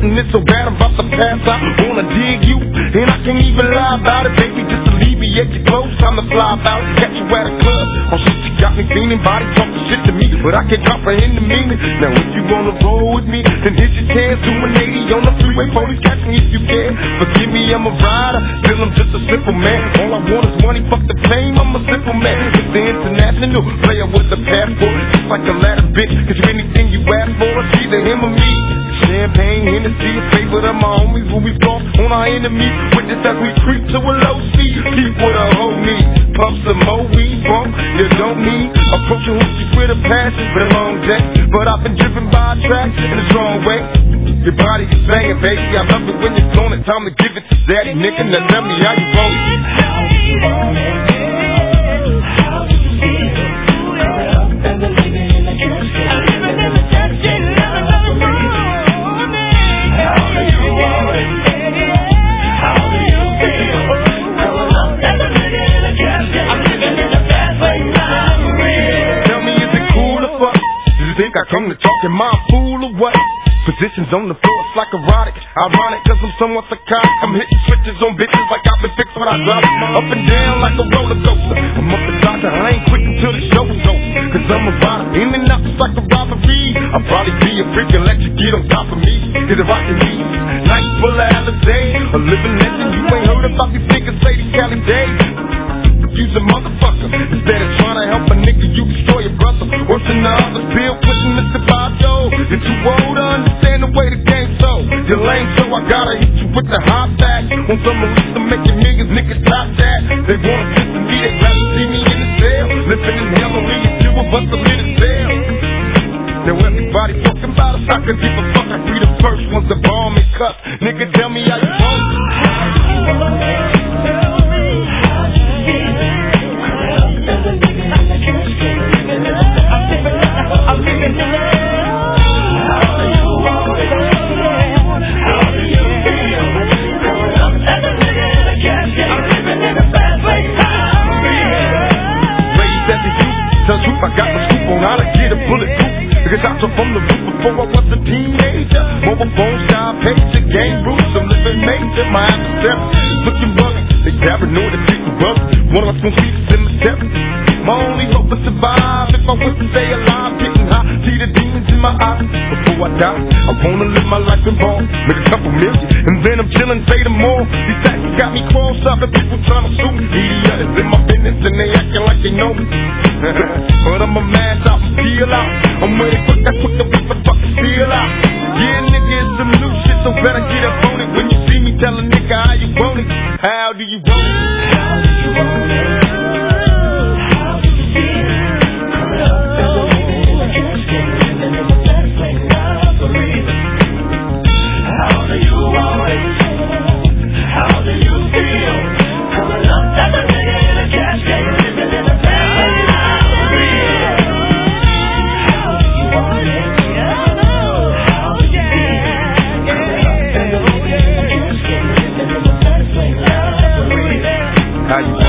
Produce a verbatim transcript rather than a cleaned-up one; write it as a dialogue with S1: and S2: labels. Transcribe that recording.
S1: wanting it so bad I'm about to pass out. Wanna dig you, and I can't even lie about it, baby. Just alleviate your clothes, time to fly about. Catch you at a club, oh shit, you got me feeling. Body talking shit to me, but I can't comprehend the meaning. Now if you wanna roll with me, then here's your chance. Doing eighty on the freeway, police catch me if you can. Forgive me, I'm a rider, still I'm just a simple man. All I want is money, fuck the fame, I'm a simple man. It's the international player with a passport, just like a ladder bitch. Cause anything you ask for, it's either him or me. Champagne, Hennessy, a favorite of my homies when we fall on our enemies. Witness as we creep to a low seat, keep what a hoe needs. Pump some more weed, bump, you don't need. Approaching hoochies with a passion, been a long day, but I've been driven by a track in a strong way. Your body is banging, baby, I love it when you're doing it. Time to give it to daddy, nigga, now tell me how you want it.
S2: How do you want it? How do you feel? Coming up and the living in the church. I'm living in the church, living in the morning. How do you want it? How do you feel? Coming up and the living in the church. I'm living in the fast lane robbery.
S1: Tell me, is it cool or fuck? Do you think I come to talk in my fool or what? Positions on the floor, it's like erotic. Ironic, cause I'm somewhat psychotic. I'm hitting switches on bitches like I've been fixed when I drop it. Up and down like a roller coaster. I'm up the doctor, I ain't quit until the show is over. Cause I'm a rider, in and out just like a robbery. I'll probably be a freak and let you get on top of me. Get it rockin' me. Night full of Alizé, a living legend. You ain't heard about these niggas, Sadie Cali Day. You's a motherfucker. Instead of trying to help a nigga, you destroy your brother. Worse than the others, Bill pushing this to five yo. You're too old to understand the way the game's so. You're lame, so I gotta hit you with the hot back. On some release to make your niggas, niggas top that. They wanna listen to me, they rather see me in the cell. Living in hell, only you do it, but the lit is hell. Now everybody talking about us, I can give a fuck. I be the first ones to bomb and cut. Nigga, tell me how you want it.
S2: How do you want it? Tell me how you feel. Coming up and the living in the church. I'm living in the I'm living in the How do you want it? How do you feel? Coming up and the living in the church. I'm living in the fast lane robbery.
S1: Raised as a youth, tell truth, I got the scoop on how to get a bulletproof. Because I took from the roof before I was a teenager. Mobile phone, style, pager, game roots. I'm living major, my adversary looking rugged. They paranoid and treat the brother. One of us gon' see the cemetery. My only hope is survive. If I was to stay alive, getting high, see the demons in my eyes. Before I die, I wanna live my life in ball. Make a couple million, and then I'm chillin', pay them more. These taxes got me crossed up, and people tryna sue me. Media is in my business, and they acting like they know me. But I'm a man, stop and peel out. I'm ready quick, that's what the people fucking feel out. Yeah, nigga, it's some new shit, so better get up on it. When you see me, tell a nigga how you want it. How do you want it?
S2: How do you want it? How do you feel? Coming up and the living in the church. Living in the fast lane robbery. How do you want it? How do you feel? Coming up and the living in the church. Living in the fast lane robbery. How do you want it? How do you feel? Coming up and the living in the church. Living in the fast lane robbery.
S1: How you